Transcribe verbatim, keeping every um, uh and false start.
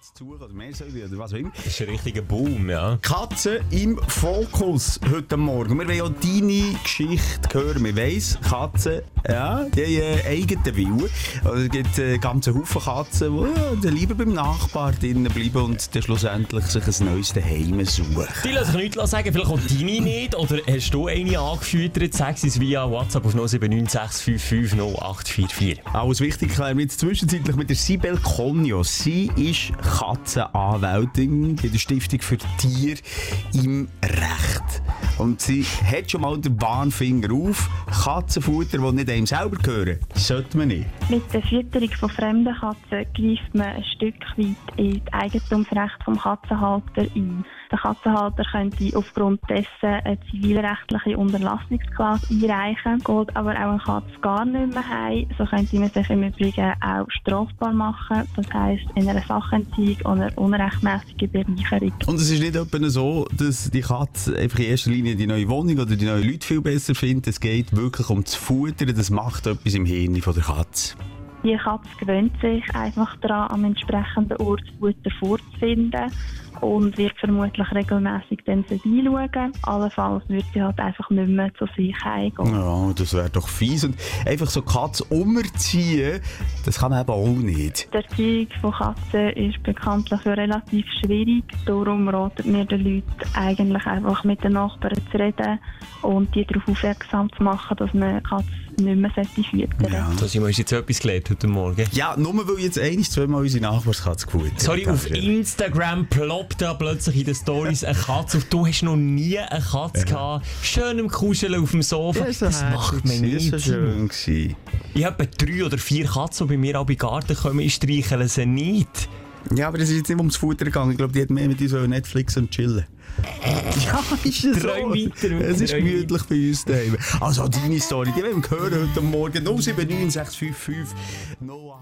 Katze zu suchen oder mehr soll oder was auch immer. Das ist ein richtiger Boom, ja. Katze im Fokus heute Morgen. Wir wollen auch deine Geschichte hören. Wir weiss, Katzen, ja, die haben einen eigenen Willen. Also, es gibt einen ganzen Haufen Katzen, die ja, lieber beim Nachbar drinnen bleiben und dann schlussendlich sich ein neues Daheim suchen. Die lassen sich nichts sagen, vielleicht auch deine nicht. Oder hast du eine angefüttert? Sag es via WhatsApp auf null sieben neun sechs fünf fünf null acht vier vier. Alles wichtig klären wir jetzt zwischenzeitlich mit der Sibel Conio. Sie ist Katzenanwältin bei der Stiftung für Tiere im Recht. Und sie hat schon mal den Warnfinger auf. Katzenfutter, die nicht einem selber gehören, sollte man nicht. Mit der Fütterung von fremden Katzen greift man ein Stück weit in das Eigentumsrecht des Katzenhalters ein. Der Katzenhalter könnte aufgrund dessen eine zivilrechtliche Unterlassungsklage einreichen. Geht aber auch eine Katze gar nicht mehr heim, so könnte man sich im Übrigen auch strafbar machen. Das heisst, in einer Sachentziehung oder unrechtmäßigen Bereicherung. Und es ist nicht etwa so, dass die Katze einfach in erster Linie die neue Wohnung oder die neuen Leute viel besser findet. Es geht wirklich um das Futtern. Das macht etwas im Hirn von der Katze. Die Katze gewöhnt sich einfach daran, am entsprechenden Ort Futter vorzufinden und wird vermutlich regelmässig dann vorbeischauen. Allenfalls wird sie halt einfach nicht mehr zu sich heimgehen. Ja, das wäre doch fies. Und einfach so Katze umziehen, das kann man eben auch nicht. Die Erziehung von Katzen ist bekanntlich relativ schwierig. Darum raten wir den Leuten eigentlich einfach mit den Nachbarn zu reden und die darauf aufmerksam zu machen, dass man Katzen nicht mehr füttern sollte. Ja. So, Simon, hast du jetzt etwas gelernt heute Morgen? Ja, nur weil jetzt ein, zweimal unsere Nachbarskatze gefuttert. Sorry, auf Instagram ploppt da plötzlich in den Stories eine Katze auf. Du hast noch nie eine Katze ja. gehabt. Schön im Kuscheln auf dem Sofa. Ja, so das macht man nicht. Das war schön. Gewesen. Ich habe drei oder vier Katzen, die bei mir auch bei Garten kommen. Ich streichle sie nicht. Ja, aber es ist jetzt nicht ums Futter gegangen. Ich glaube, die hat mehr mit uns Netflix und chillen. Ja, ist es so. Weiter, es ist gemütlich bei uns daheim. Also deine Story, die wollen wir hören heute Morgen. null sieben neun sechs fünf fünf null acht